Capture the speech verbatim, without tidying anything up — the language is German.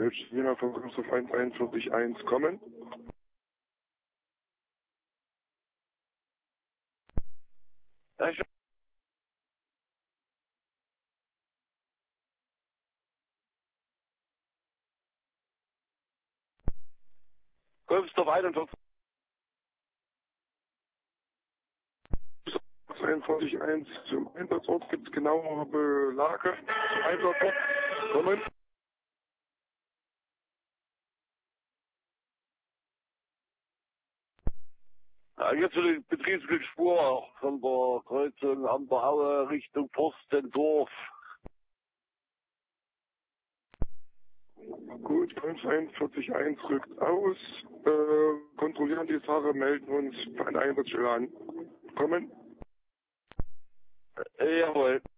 Wiener von Christoph eins eins vier eins kommen. Ja, ich Christoph einundvierzig. einundvierzig eins zum Einsatzort gibt es genauere Belage zum Einsatzort. Kommen. Ja, jetzt für die Betriebsspur von der Kreuzung an der Aue Richtung Forstendorf. Gut, eins einundvierzig eins rückt aus. Äh, kontrollieren die Sache, melden uns bei einer Einsatzstelle an. Kommen. Äh, jawohl.